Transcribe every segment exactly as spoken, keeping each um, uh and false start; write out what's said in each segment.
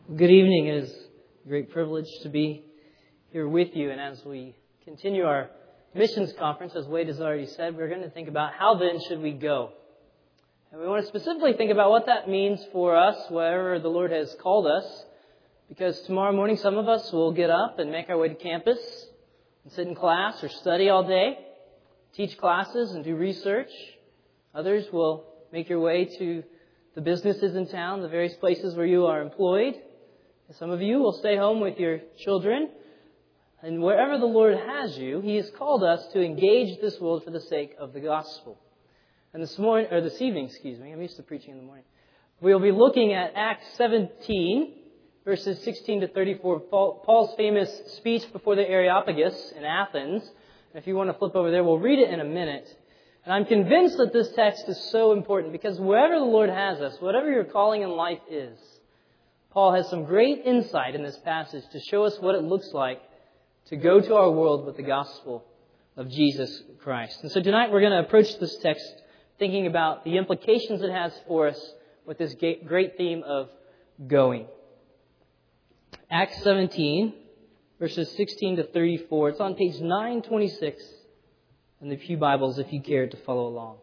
Good evening. It is a great privilege to be here with you. And as we continue our missions conference, as Wade has already said, we're going to think about how then should we go. And we want to specifically think about what that means for us, wherever the Lord has called us. Because tomorrow morning, some of us will get up and make our way to campus and sit in class or study all day, teach classes and do research. Others will make your way to the businesses in town, the various places where you are employed. Some of you will stay home with your children. And wherever the Lord has you, He has called us to engage this world for the sake of the gospel. And this morning, or this evening, excuse me, I'm used to preaching in the morning. We'll be looking at Acts seventeen, verses sixteen to thirty-four, Paul's famous speech before the Areopagus in Athens. And if you want to flip over there, we'll read it in a minute. And I'm convinced that this text is so important because wherever the Lord has us, whatever your calling in life is, Paul has some great insight in this passage to show us what it looks like to go to our world with the gospel of Jesus Christ. And so tonight we're going to approach this text thinking about the implications it has for us with this great theme of going. Acts seventeen, verses sixteen to thirty-four. It's on page nine twenty-six in the Pew Bibles if you care to follow along.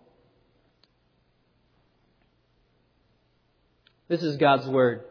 This is God's Word.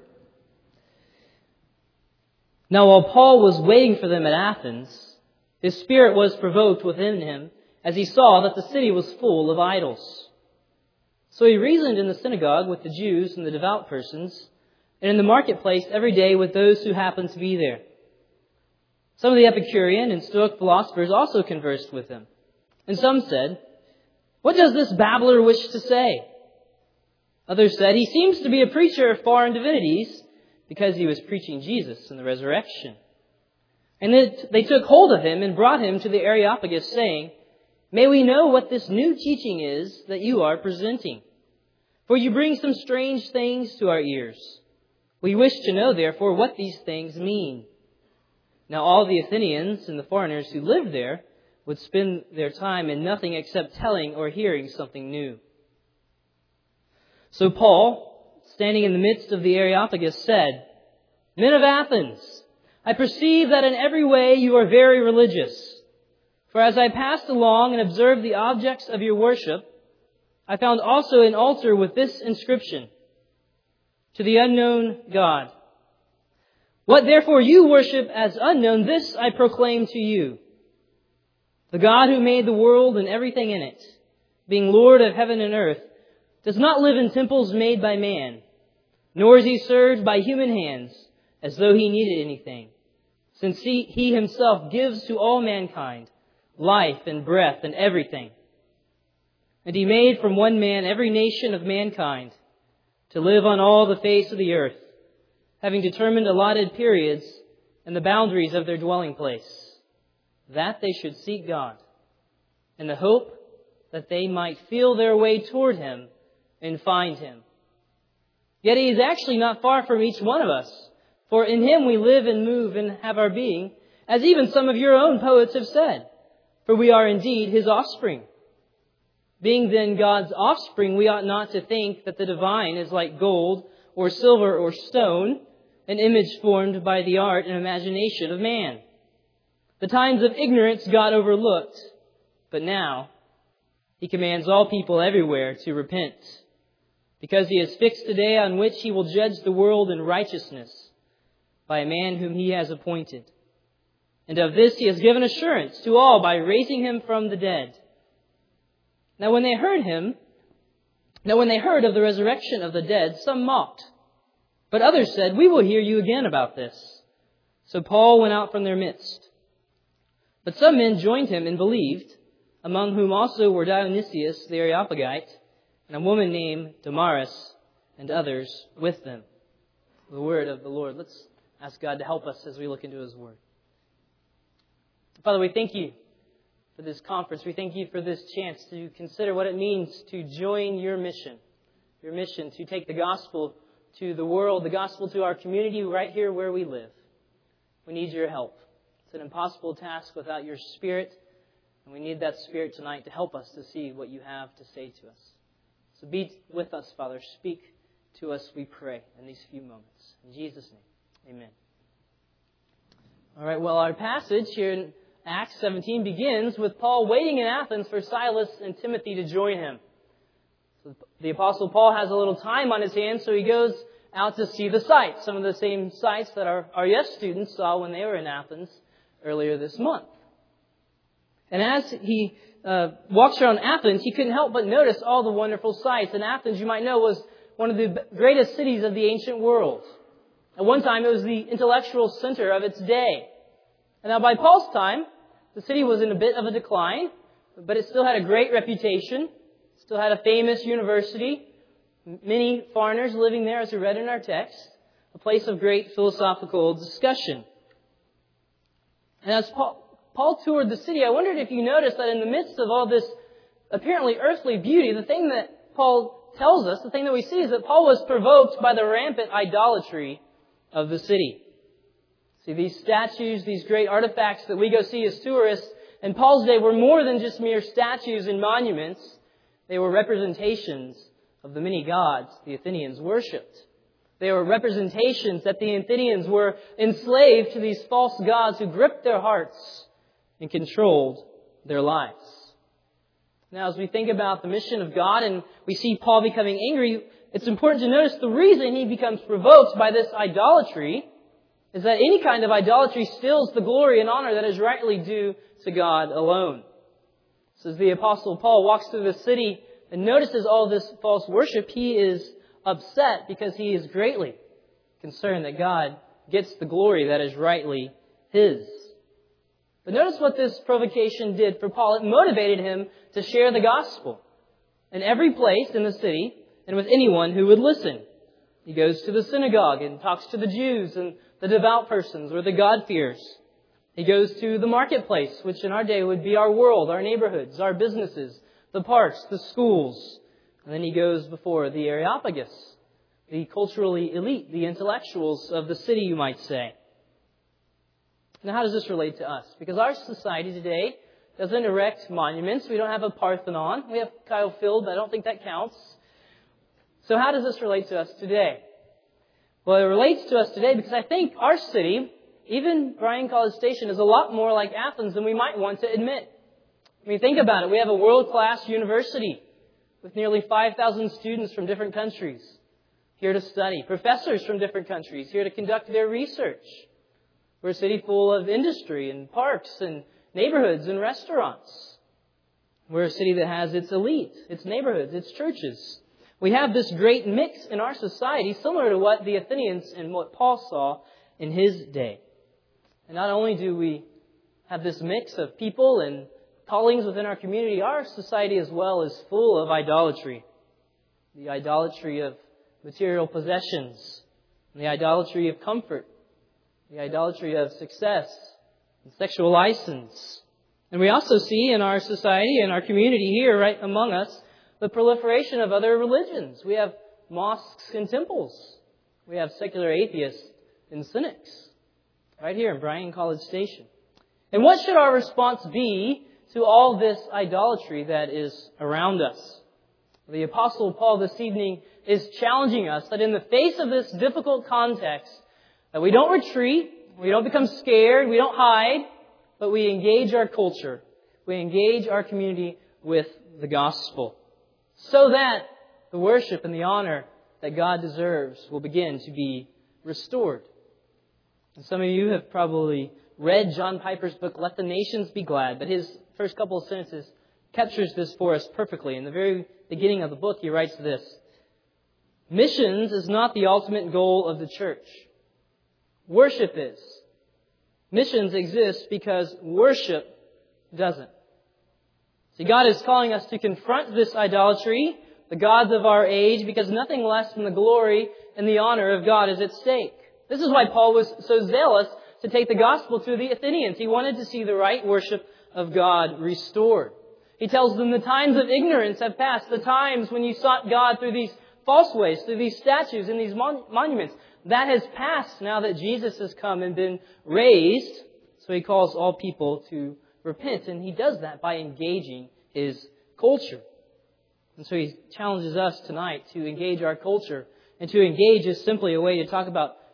Now, while Paul was waiting for them at Athens, his spirit was provoked within him as he saw that the city was full of idols. So he reasoned in the synagogue with the Jews and the devout persons, and in the marketplace every day with those who happened to be there. Some of the Epicurean and Stoic philosophers also conversed with him. And some said, "What does this babbler wish to say?" Others said, "He seems to be a preacher of foreign divinities," because he was preaching Jesus and the resurrection. And they took hold of him and brought him to the Areopagus, saying, "May we know what this new teaching is that you are presenting? For you bring some strange things to our ears. We wish to know, therefore, what these things mean." Now all the Athenians and the foreigners who lived there would spend their time in nothing except telling or hearing something new. So Paul, standing in the midst of the Areopagus, said, "Men of Athens, I perceive that in every way you are very religious. For as I passed along and observed the objects of your worship, I found also an altar with this inscription, 'To the unknown God.' What therefore you worship as unknown, this I proclaim to you. The God who made the world and everything in it, being Lord of heaven and earth, does not live in temples made by man, nor is He served by human hands as though He needed anything, since He, he Himself gives to all mankind life and breath and everything. And He made from one man every nation of mankind to live on all the face of the earth, having determined allotted periods and the boundaries of their dwelling place, that they should seek God, in the hope that they might feel their way toward Him and find Him. Yet He is actually not far from each one of us, for in Him we live and move and have our being, as even some of your own poets have said, for we are indeed His offspring. Being then God's offspring, we ought not to think that the divine is like gold or silver or stone, an image formed by the art and imagination of man. The times of ignorance God overlooked, but now He commands all people everywhere to repent, because He has fixed a day on which He will judge the world in righteousness by a man whom He has appointed. And of this He has given assurance to all by raising Him from the dead. Now when they heard Him, now when they heard of the resurrection of the dead, some mocked. But others said, "We will hear you again about this." So Paul went out from their midst. But some men joined him and believed, among whom also were Dionysius the Areopagite, and a woman named Damaris, and others with them. The word of the Lord. Let's ask God to help us as we look into His Word. Father, we thank You for this conference. We thank You for this chance to consider what it means to join Your mission. Your mission to take the gospel to the world, the gospel to our community right here where we live. We need Your help. It's an impossible task without Your Spirit, and we need that Spirit tonight to help us to see what You have to say to us. So be with us, Father. Speak to us, we pray, in these few moments. In Jesus' name, Amen. All right, well, our passage here in Acts seventeen begins with Paul waiting in Athens for Silas and Timothy to join him. So the Apostle Paul has a little time on his hands, so he goes out to see the sights, some of the same sights that our, our YES students saw when they were in Athens earlier this month. And as he uh, walks around Athens, he couldn't help but notice all the wonderful sights. And Athens, you might know, was one of the greatest cities of the ancient world. At one time, it was the intellectual center of its day. And now by Paul's time, the city was in a bit of a decline, but it still had a great reputation, still had a famous university, many foreigners living there, as we read in our text, a place of great philosophical discussion. And as Paul, Paul toured the city, I wondered if you noticed that in the midst of all this apparently earthly beauty, the thing that Paul tells us, the thing that we see, is that Paul was provoked by the rampant idolatry of the city. See, these statues, these great artifacts that we go see as tourists, in Paul's day were more than just mere statues and monuments. They were representations of the many gods the Athenians worshipped. They were representations that the Athenians were enslaved to these false gods who gripped their hearts and controlled their lives. Now, as we think about the mission of God and we see Paul becoming angry, it's important to notice the reason he becomes provoked by this idolatry is that any kind of idolatry steals the glory and honor that is rightly due to God alone. So as the Apostle Paul walks through the city and notices all this false worship, he is upset because he is greatly concerned that God gets the glory that is rightly His. But notice what this provocation did for Paul. It motivated him to share the gospel in every place in the city and with anyone who would listen. He goes to the synagogue and talks to the Jews and the devout persons or the God-fearers. He goes to the marketplace, which in our day would be our world, our neighborhoods, our businesses, the parks, the schools. And then he goes before the Areopagus, the culturally elite, the intellectuals of the city, you might say. Now, how does this relate to us? Because our society today doesn't erect monuments. We don't have a Parthenon. We have Kyle Field, but I don't think that counts. So how does this relate to us today? Well, it relates to us today because I think our city, even Bryan College Station, is a lot more like Athens than we might want to admit. I mean, think about it. We have a world-class university with nearly five thousand students from different countries here to study, professors from different countries here to conduct their research. We're a city full of industry and parks and neighborhoods and restaurants. We're a city that has its elite, its neighborhoods, its churches. We have this great mix in our society, similar to what the Athenians and what Paul saw in his day. And not only do we have this mix of people and callings within our community, our society as well is full of idolatry. The idolatry of material possessions, the idolatry of comfort, the idolatry of success, and sexual license. And we also see in our society and our community here, right among us, the proliferation of other religions. We have mosques and temples. We have secular atheists and cynics right here in Bryan College Station. And what should our response be to all this idolatry that is around us? The Apostle Paul this evening is challenging us that in the face of this difficult context, that we don't retreat, we don't become scared, we don't hide, but we engage our culture. We engage our community with the gospel, so that the worship and the honor that God deserves will begin to be restored. And some of you have probably read John Piper's book, Let the Nations Be Glad, but his first couple of sentences captures this for us perfectly. In the very beginning of the book, he writes this: missions is not the ultimate goal of the church. Worship is. Missions exist because worship doesn't. See, God is calling us to confront this idolatry, the gods of our age, because nothing less than the glory and the honor of God is at stake. This is why Paul was so zealous to take the gospel to the Athenians. He wanted to see the right worship of God restored. He tells them the times of ignorance have passed, the times when you sought God through these false ways, through these statues and these mon- monuments. That has passed now that Jesus has come and been raised. So he calls all people to repent, and he does that by engaging his culture. And so he challenges us tonight to engage our culture. And to engage is simply a way to talk about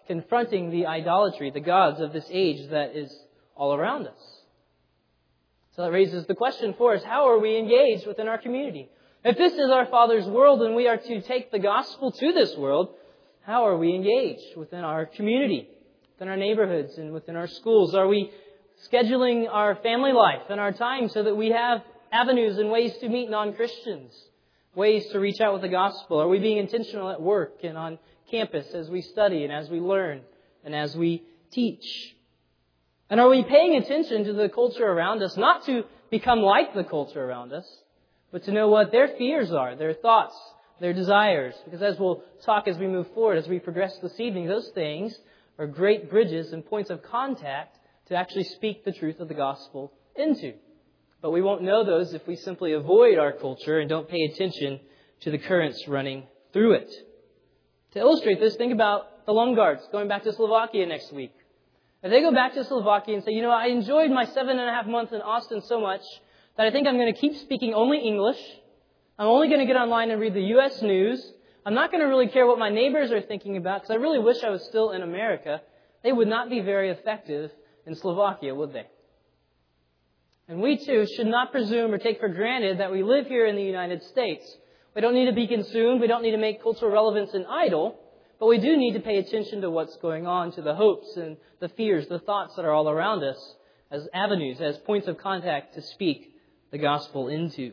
confronting the idolatry, the gods of this age that is all around us. So that raises the question for us, how are we engaged within our community? If this is our Father's world and we are to take the gospel to this world, how are we engaged within our community, within our neighborhoods and within our schools? Are we scheduling our family life and our time so that we have avenues and ways to meet non-Christians, ways to reach out with the gospel? Are we being intentional at work and on campus as we study and as we learn and as we teach? And are we paying attention to the culture around us, not to become like the culture around us, but to know what their fears are, their thoughts, their desires? Because as we'll talk as we move forward, as we progress this evening, those things are great bridges and points of contact to actually speak the truth of the gospel into. But we won't know those if we simply avoid our culture and don't pay attention to the currents running through it. To illustrate this, think about the Lomgards going back to Slovakia next week. If they go back to Slovakia and say, you know, I enjoyed my seven and a half months in Austin so much that I think I'm going to keep speaking only English. I'm only going to get online and read the U S news. I'm not going to really care what my neighbors are thinking about because I really wish I was still in America. They would not be very effective in Slovakia, would they? And we too should not presume or take for granted that we live here in the United States. We don't need to be consumed. We don't need to make cultural relevance an idol. But we do need to pay attention to what's going on, to the hopes and the fears, the thoughts that are all around us as avenues, as points of contact to speak the gospel into.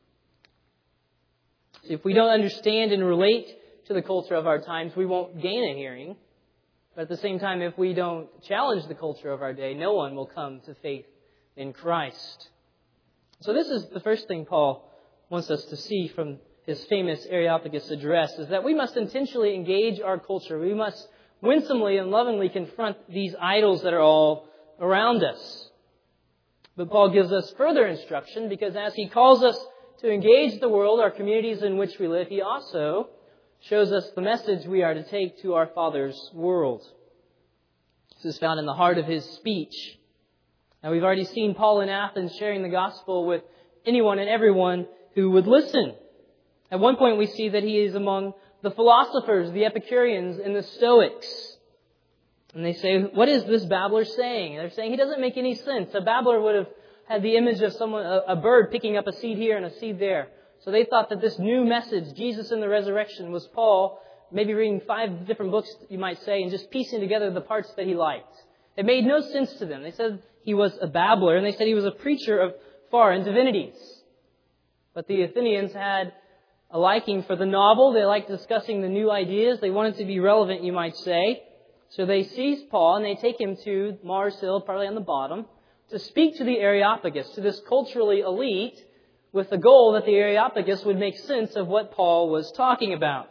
So if we don't understand and relate to the culture of our times, we won't gain a hearing. But at the same time, if we don't challenge the culture of our day, no one will come to faith in Christ. So this is the first thing Paul wants us to see from his famous Areopagus address, is that we must intentionally engage our culture. We must winsomely and lovingly confront these idols that are all around us. But Paul gives us further instruction, because as he calls us to engage the world, our communities in which we live, he also shows us the message we are to take to our Father's world. This is found in the heart of his speech. Now, we've already seen Paul in Athens sharing the gospel with anyone and everyone who would listen. At one point, we see that he is among the philosophers, the Epicureans, and the Stoics. And they say, what is this babbler saying? And they're saying he doesn't make any sense. A babbler would have had the image of someone, a, a bird picking up a seed here and a seed there. So they thought that this new message, Jesus and the resurrection, was Paul maybe reading five different books, you might say, and just piecing together the parts that he liked. It made no sense to them. They said he was a babbler, and they said he was a preacher of foreign divinities. But the Athenians had a liking for the novel. They liked discussing the new ideas. They wanted to be relevant, you might say. So they seize Paul and they take him to Mars Hill, partly on the bottom, to speak to the Areopagus, to this culturally elite, with the goal that the Areopagus would make sense of what Paul was talking about.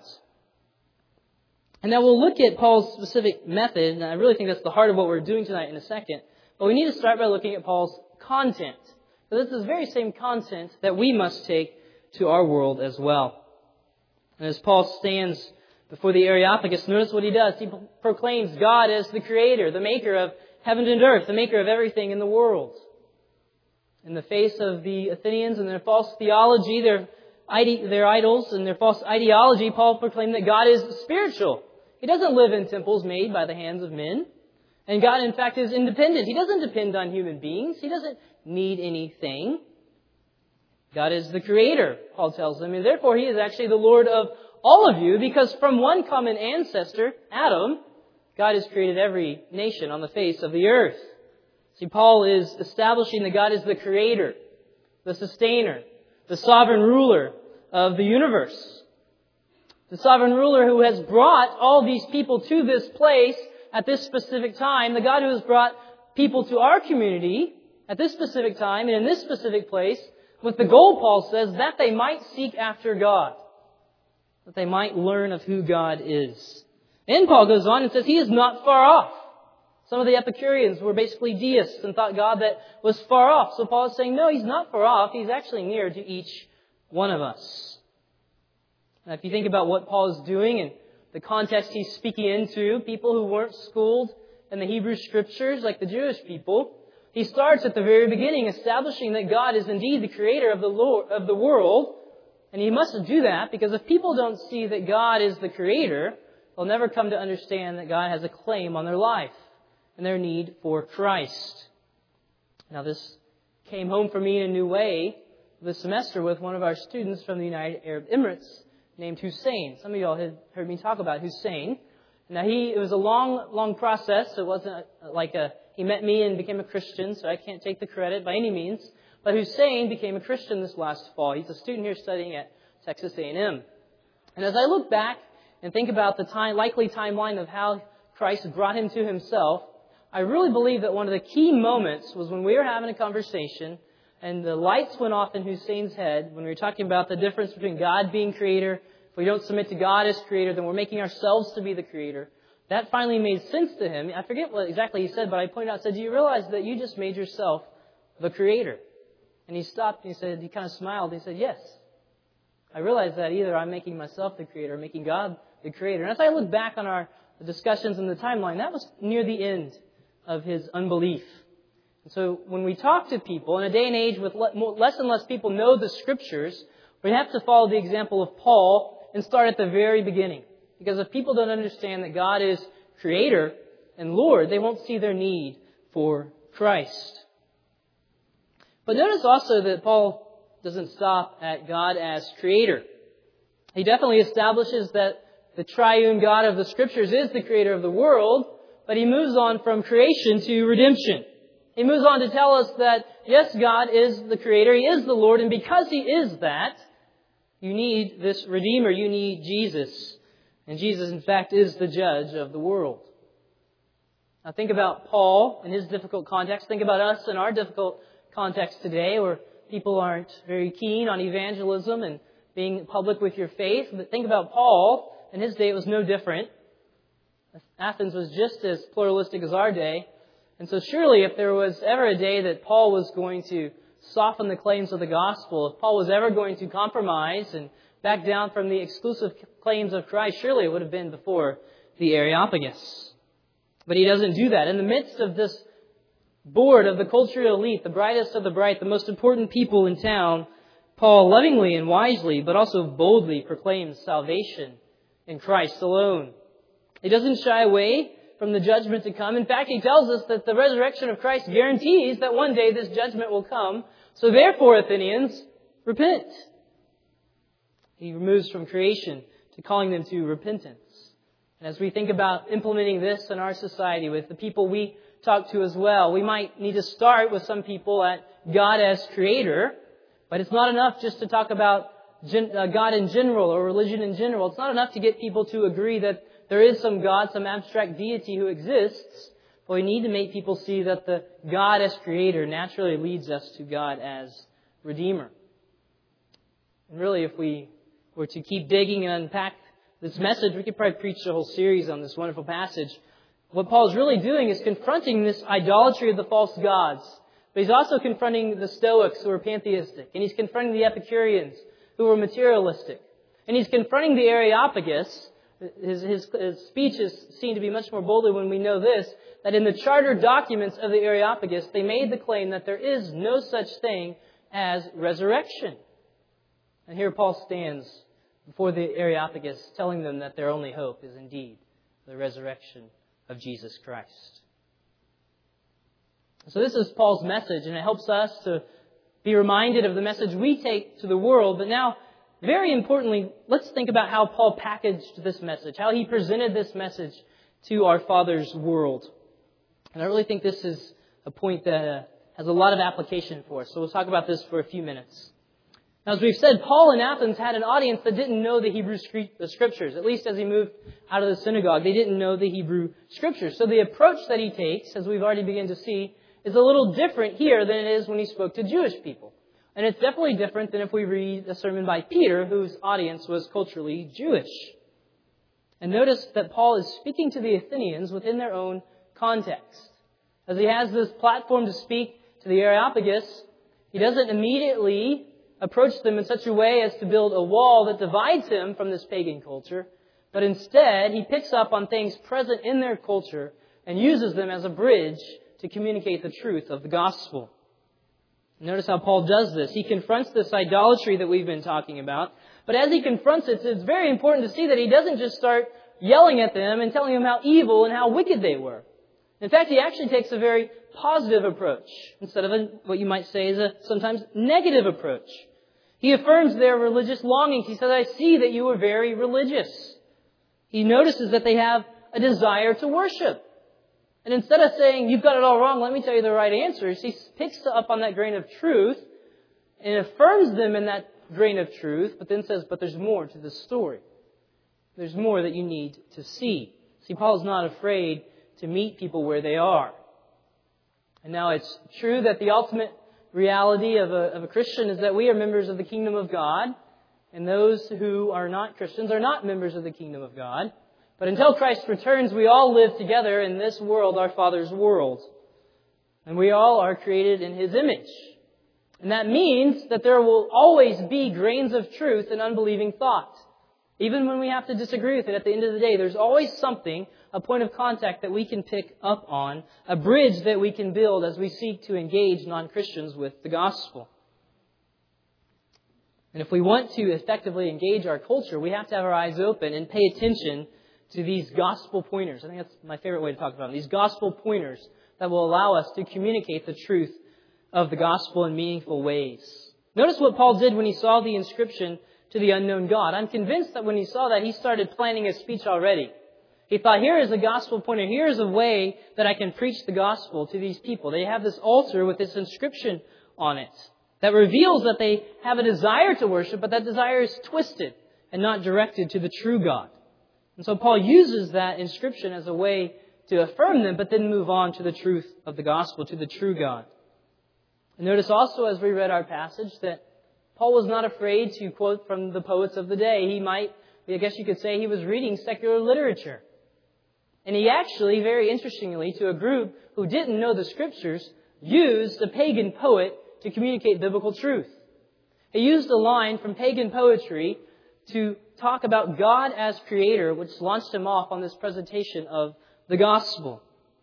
And now we'll look at Paul's specific method, and I really think that's the heart of what we're doing tonight in a second. But we need to start by looking at Paul's content. So this is the very same content that we must take to our world as well. And as Paul stands before the Areopagus, notice what he does. He proclaims God as the creator, the maker of heaven and earth, the maker of everything in the world. In the face of the Athenians and their false theology, their, ide- their idols and their false ideology, Paul proclaimed that God is spiritual. He doesn't live in temples made by the hands of men. And God, in fact, is independent. He doesn't depend on human beings. He doesn't need anything. God is the creator, Paul tells them, and therefore He is actually the Lord of all of you, because from one common ancestor, Adam, God has created every nation on the face of the earth. See, Paul is establishing that God is the creator, the sustainer, the sovereign ruler of the universe. The sovereign ruler who has brought all these people to this place at this specific time. The God who has brought people to our community at this specific time and in this specific place with the goal, Paul says, that they might seek after God. That they might learn of who God is. And Paul goes on and says He is not far off. Some of the Epicureans were basically deists and thought God that was far off. So Paul is saying, no, He's not far off. He's actually near to each one of us. Now, if you think about what Paul is doing and the context he's speaking into, people who weren't schooled in the Hebrew Scriptures like the Jewish people, he starts at the very beginning establishing that God is indeed the creator of the Lord, of the world. And he must do that because if people don't see that God is the creator, they'll never come to understand that God has a claim on their life and their need for Christ. Now, this came home for me in a new way this semester with one of our students from the United Arab Emirates named Hussein. Some of y'all had heard me talk about Hussein. Now, he, it was a long, long process. It wasn't like a, he met me and became a Christian, so I can't take the credit by any means. But Hussein became a Christian this last fall. He's a student here studying at Texas A and M. And as I look back and think about the time, likely timeline of how Christ brought him to himself, I really believe that one of the key moments was when we were having a conversation and the lights went off in Hussein's head when we were talking about the difference between God being creator. If we don't submit to God as creator, then we're making ourselves to be the creator. That finally made sense to him. I forget what exactly he said, but I pointed out, I said, do you realize that you just made yourself the creator? And he stopped and he said, he kind of smiled. He said, yes. I realize that either I'm making myself the creator or making God the creator. And as I look back on our discussions in the timeline, that was near the end of his unbelief. And so when we talk to people in a day and age with less and less people know the Scriptures, we have to follow the example of Paul and start at the very beginning. Because if people don't understand that God is creator and Lord, they won't see their need for Christ. But notice also that Paul doesn't stop at God as creator. He definitely establishes that the triune God of the Scriptures is the creator of the world, but he moves on from creation to redemption. He moves on to tell us that, yes, God is the creator, He is the Lord, and because He is that, you need this Redeemer, you need Jesus. And Jesus, in fact, is the judge of the world. Now think about Paul in his difficult context. Think about us in our difficult context today, where people aren't very keen on evangelism and being public with your faith. But think about Paul. In his day, it was no different. Athens was just as pluralistic as our day. And so surely if there was ever a day that Paul was going to soften the claims of the gospel, if Paul was ever going to compromise and back down from the exclusive claims of Christ, surely it would have been before the Areopagus. But he doesn't do that. In the midst of this board of the cultural elite, the brightest of the bright, the most important people in town, Paul lovingly and wisely, but also boldly proclaims salvation in Christ alone. He doesn't shy away from the judgment to come. In fact, he tells us that the resurrection of Christ guarantees that one day this judgment will come. So therefore, Athenians, repent. He moves from creation to calling them to repentance. And as we think about implementing this in our society with the people we talk to as well, we might need to start with some people at God as creator, but it's not enough just to talk about God in general or religion in general. It's not enough to get people to agree that there is some God, some abstract deity who exists, but we need to make people see that the God as creator naturally leads us to God as Redeemer. And really, if we were to keep digging and unpack this message, we could probably preach a whole series on this wonderful passage. What Paul's really doing is confronting this idolatry of the false gods. But he's also confronting the Stoics who are pantheistic. And he's confronting the Epicureans who were materialistic. And he's confronting the Areopagus. His, his, his speech is seen to be much more boldly when we know this, that in the charter documents of the Areopagus, they made the claim that there is no such thing as resurrection. And here Paul stands before the Areopagus telling them that their only hope is indeed the resurrection of Jesus Christ. So this is Paul's message, and it helps us to be reminded of the message we take to the world. But now, very importantly, let's think about how Paul packaged this message, how he presented this message to our Father's world. And I really think this is a point that uh, has a lot of application for us. So we'll talk about this for a few minutes. Now, as we've said, Paul in Athens had an audience that didn't know the Hebrew the Scriptures. At least as he moved out of the synagogue, they didn't know the Hebrew Scriptures. So the approach that he takes, as we've already begun to see, is a little different here than it is when he spoke to Jewish people. And it's definitely different than if we read a sermon by Peter, whose audience was culturally Jewish. And notice that Paul is speaking to the Athenians within their own context. As he has this platform to speak to the Areopagus, he doesn't immediately approach them in such a way as to build a wall that divides him from this pagan culture, but instead he picks up on things present in their culture and uses them as a bridge to communicate the truth of the gospel. Notice how Paul does this. He confronts this idolatry that we've been talking about, but as he confronts it, it's very important to see that he doesn't just start yelling at them and telling them how evil and how wicked they were. In fact, he actually takes a very positive approach instead of a, what you might say is a sometimes negative approach. He affirms their religious longings. He says, I see that you are very religious. He notices that they have a desire to worship. And instead of saying, you've got it all wrong, let me tell you the right answers, he picks up on that grain of truth and affirms them in that grain of truth, but then says, but there's more to this story. There's more that you need to see. See, Paul's not afraid to meet people where they are. And now it's true that the ultimate reality of a, of a Christian is that we are members of the kingdom of God, and those who are not Christians are not members of the kingdom of God. But until Christ returns, we all live together in this world, our Father's world. And we all are created in His image. And that means that there will always be grains of truth in unbelieving thought. Even when we have to disagree with it, at the end of the day, there's always something, a point of contact that we can pick up on, a bridge that we can build as we seek to engage non-Christians with the gospel. And if we want to effectively engage our culture, we have to have our eyes open and pay attention to these gospel pointers. I think that's my favorite way to talk about them. These gospel pointers that will allow us to communicate the truth of the gospel in meaningful ways. Notice what Paul did when he saw the inscription to the unknown God. I'm convinced that when he saw that, he started planning his speech already. He thought, here is a gospel pointer. Here is a way that I can preach the gospel to these people. They have this altar with this inscription on it that reveals that they have a desire to worship, but that desire is twisted and not directed to the true God. And so Paul uses that inscription as a way to affirm them, but then move on to the truth of the gospel, to the true God. And notice also as we read our passage that Paul was not afraid to quote from the poets of the day. He might, I guess you could say, he was reading secular literature. And he actually, very interestingly, to a group who didn't know the Scriptures, used a pagan poet to communicate biblical truth. He used a line from pagan poetry to talk about God as creator, which launched him off on this presentation of the gospel.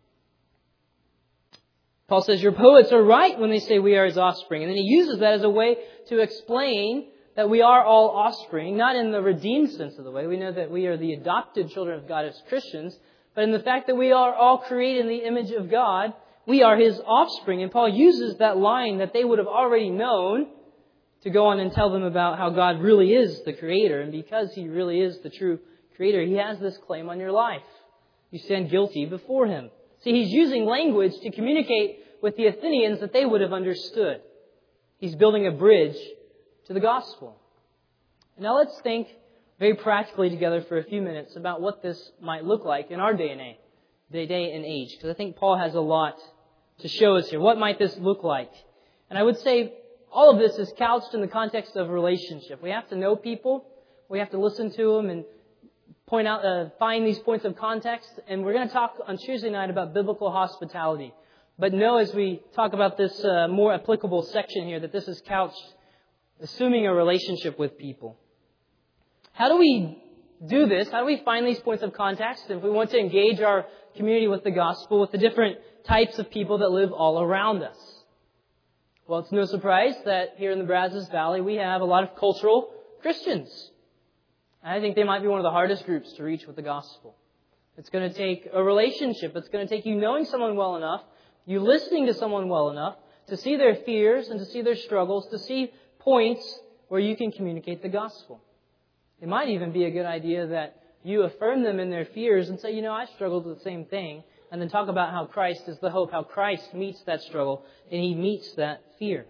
Paul says, your poets are right when they say we are His offspring. And then he uses that as a way to explain that we are all offspring, not in the redeemed sense of the way. We know that we are the adopted children of God as Christians, but in the fact that we are all created in the image of God, we are His offspring. And Paul uses that line that they would have already known to go on and tell them about how God really is the creator. And because He really is the true creator, He has this claim on your life. You stand guilty before Him. See, he's using language to communicate with the Athenians that they would have understood. He's building a bridge to the gospel. Now let's think very practically together for a few minutes about what this might look like in our day and age, day and age, because I think Paul has a lot to show us here. What might this look like? And I would say all of this is couched in the context of relationship. We have to know people. We have to listen to them and point out, uh, find these points of context. And we're going to talk on Tuesday night about biblical hospitality. But know as we talk about this uh, more applicable section here that this is couched assuming a relationship with people. How do we do this? How do we find these points of context if we want to engage our community with the gospel, with the different types of people that live all around us? Well, it's no surprise that here in the Brazos Valley we have a lot of cultural Christians. I think they might be one of the hardest groups to reach with the gospel. It's going to take a relationship. It's going to take you knowing someone well enough, you listening to someone well enough, to see their fears and to see their struggles, to see points where you can communicate the gospel. It might even be a good idea that you affirm them in their fears and say, you know, I struggled with the same thing. And then talk about how Christ is the hope, how Christ meets that struggle, and He meets that fear.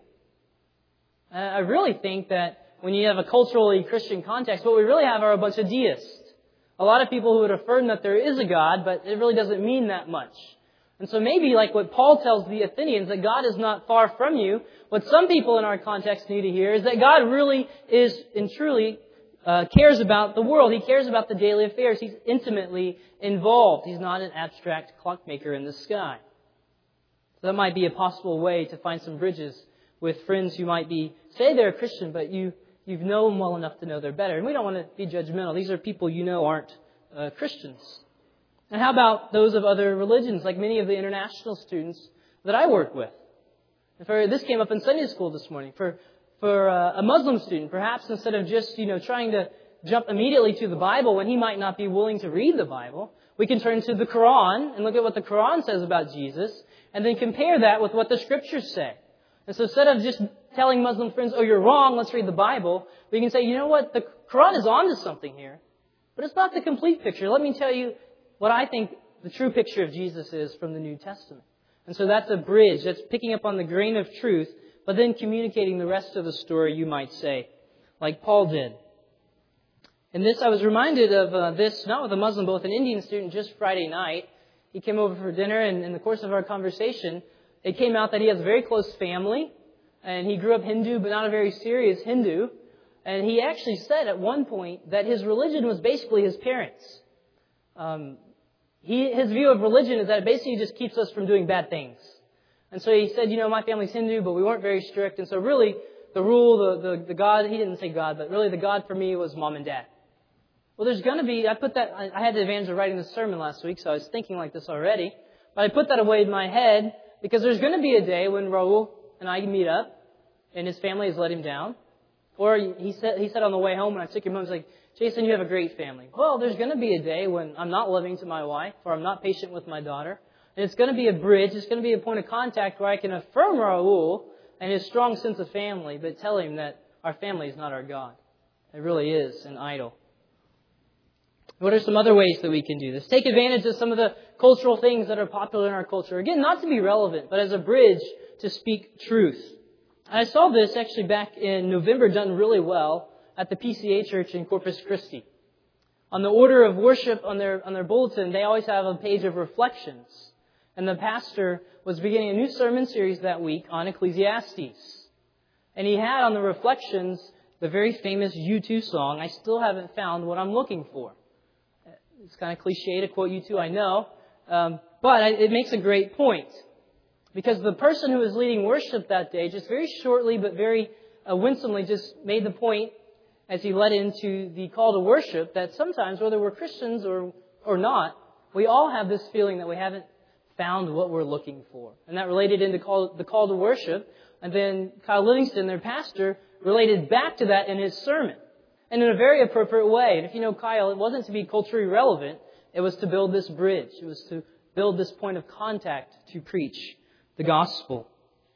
I really think that when you have a culturally Christian context, what we really have are a bunch of deists. A lot of people who would affirm that there is a God, but it really doesn't mean that much. And so maybe like what Paul tells the Athenians, that God is not far from you, what some people in our context need to hear is that God really is and truly uh, cares about the world. He cares about the daily affairs. He's intimately involved. He's not an abstract clockmaker in the sky. So that might be a possible way to find some bridges with friends who might be, say they're a Christian, but you, you've known them well enough to know they're better. And we don't want to be judgmental. These are people you know aren't uh, Christians. And how about those of other religions, like many of the international students that I work with? And for, this came up in Sunday school this morning. For for uh, a Muslim student, perhaps instead of just, you know, trying to jump immediately to the Bible when he might not be willing to read the Bible. We can turn to the Quran and look at what the Quran says about Jesus and then compare that with what the Scriptures say. And so instead of just telling Muslim friends, oh, you're wrong, let's read the Bible, we can say, you know what, the Quran is onto something here, but it's not the complete picture. Let me tell you what I think the true picture of Jesus is from the New Testament. And so that's a bridge. That's picking up on the grain of truth, but then communicating the rest of the story, you might say, like Paul did. And this, I was reminded of uh, this, not with a Muslim, but with an Indian student just Friday night. He came over for dinner, and in the course of our conversation, it came out that he has a very close family, and he grew up Hindu, but not a very serious Hindu. And he actually said at one point that his religion was basically his parents. Um, he, his view of religion is that it basically just keeps us from doing bad things. And so he said, you know, my family's Hindu, but we weren't very strict. And so really, the rule, the, the, the God, he didn't say God, but really the God for me was mom and dad. Well, there's going to be, I put that, I had the advantage of writing this sermon last week, so I was thinking like this already. But I put that away in my head because there's going to be a day when Raul and I meet up and his family has let him down. Or he said, he said on the way home when I took him home, he's like, Jason, you have a great family. Well, there's going to be a day when I'm not loving to my wife or I'm not patient with my daughter. And it's going to be a bridge, it's going to be a point of contact where I can affirm Raul and his strong sense of family, but tell him that our family is not our God. It really is an idol. What are some other ways that we can do this? Take advantage of some of the cultural things that are popular in our culture. Again, not to be relevant, but as a bridge to speak truth. I saw this actually back in November done really well at the P C A Church in Corpus Christi. On the order of worship on their, on their bulletin, they always have a page of reflections. And the pastor was beginning a new sermon series that week on Ecclesiastes. And he had on the reflections the very famous U two song, I Still Haven't Found What I'm Looking For. It's kind of cliche to quote U two, I know, um, but it makes a great point. Because the person who was leading worship that day, just very shortly but very uh, winsomely, just made the point as he led into the call to worship that sometimes, whether we're Christians or or not, we all have this feeling that we haven't found what we're looking for. And that related into call, the call to worship. And then Kyle Livingston, their pastor, related back to that in his sermon. And in a very appropriate way. And if you know Kyle, it wasn't to be culturally relevant. It was to build this bridge. It was to build this point of contact to preach the gospel.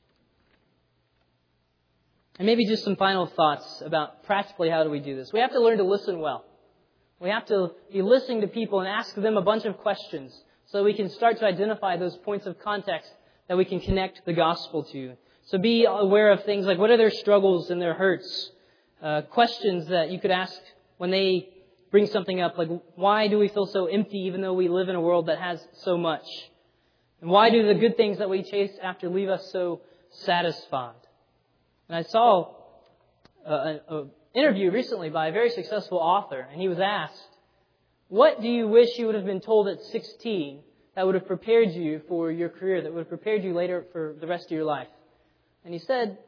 And maybe just some final thoughts about practically how do we do this. We have to learn to listen well. We have to be listening to people and ask them a bunch of questions so we can start to identify those points of context that we can connect the gospel to. So be aware of things like what are their struggles and their hurts. Uh, questions that you could ask when they bring something up, like why do we feel so empty even though we live in a world that has so much? And why do the good things that we chase after leave us so satisfied? And I saw an interview recently by a very successful author, and he was asked, what do you wish you would have been told at sixteen that would have prepared you for your career, that would have prepared you later for the rest of your life? And he said,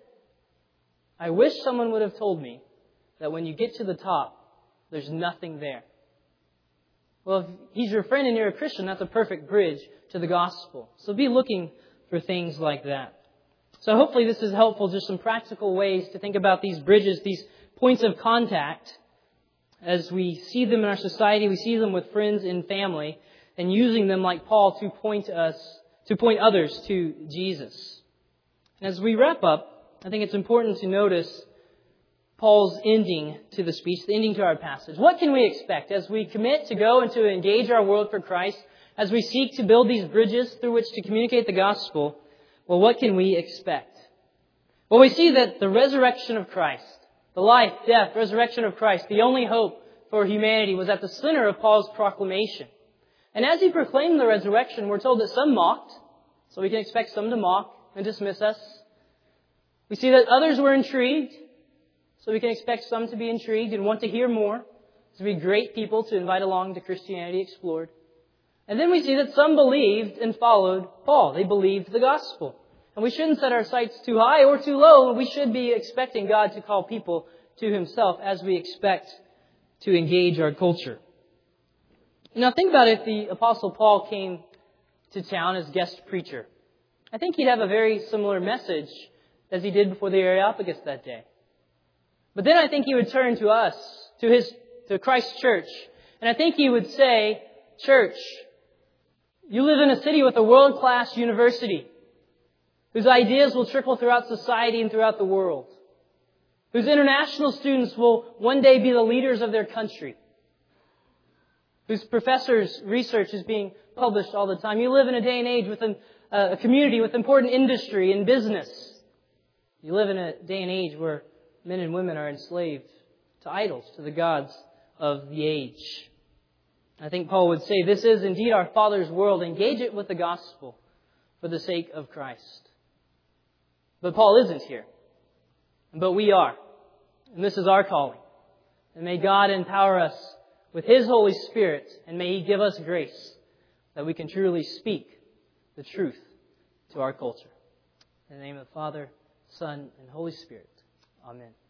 I wish someone would have told me that when you get to the top, there's nothing there. Well, if he's your friend and you're a Christian, that's a perfect bridge to the gospel. So be looking for things like that. So hopefully this is helpful, just some practical ways to think about these bridges, these points of contact, as we see them in our society, we see them with friends and family, and using them like Paul to point us, to point others to Jesus. And as we wrap up, I think it's important to notice Paul's ending to the speech, the ending to our passage. What can we expect as we commit to go and to engage our world for Christ, as we seek to build these bridges through which to communicate the gospel? Well, what can we expect? Well, we see that the resurrection of Christ, the life, death, resurrection of Christ, the only hope for humanity, was at the center of Paul's proclamation. And as he proclaimed the resurrection, we're told that some mocked, so we can expect some to mock and dismiss us. We see that others were intrigued, so we can expect some to be intrigued and want to hear more, to be great people to invite along to Christianity Explored. And then we see that some believed and followed Paul. They believed the gospel. And we shouldn't set our sights too high or too low. We should be expecting God to call people to Himself as we expect to engage our culture. Now think about if the Apostle Paul came to town as guest preacher. I think he'd have a very similar message as he did before the Areopagus that day. But then I think he would turn to us, to his to Christ Church. And I think he would say, church, you live in a city with a world-class university whose ideas will trickle throughout society and throughout the world, whose international students will one day be the leaders of their country, whose professors' research is being published all the time. You live in a day and age with an, uh, a community with important industry and business. You live in a day and age where men and women are enslaved to idols, to the gods of the age. I think Paul would say, this is indeed our Father's world. Engage it with the gospel for the sake of Christ. But Paul isn't here. But we are. And this is our calling. And may God empower us with His Holy Spirit, and may He give us grace that we can truly speak the truth to our culture. In the name of the Father, Son, and Holy Spirit. Amen.